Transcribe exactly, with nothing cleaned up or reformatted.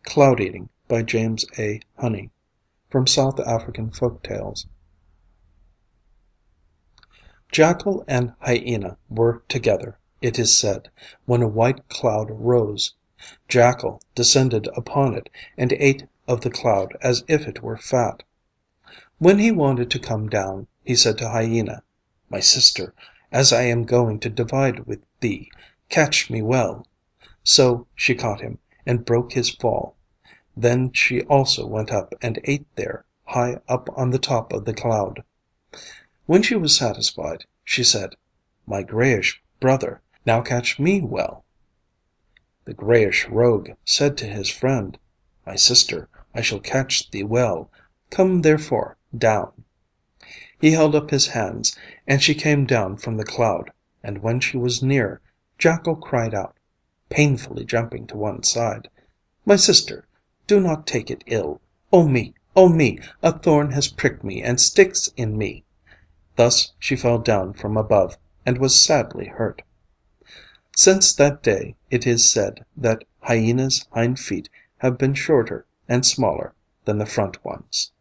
CLOUD EATING By James A. Honey From South African Folk Tales Jackal and Hyena were together, it is said, when a white cloud rose. Jackal descended upon it, and ate of the cloud as if it were fat. When he wanted to come down, he said to Hyena, "My sister, as I am going to divide with thee, catch me well." So she caught him, and broke his fall. Then she also went up and ate there, high up on the top of the cloud. When she was satisfied, she said, "My grayish brother, now catch me well." The grayish rogue said to his friend, "My sister, I shall catch thee well. Come therefore down." He held up his hands, and she came down from the cloud, and when she was near, Jackal cried out, painfully jumping to one side, "My sister, do not take it ill. Oh me! Oh me! A thorn has pricked me and sticks in me." Thus she fell down from above, and was sadly hurt. Since that day it is said that Hyena's hind feet have been shorter and smaller than the front ones.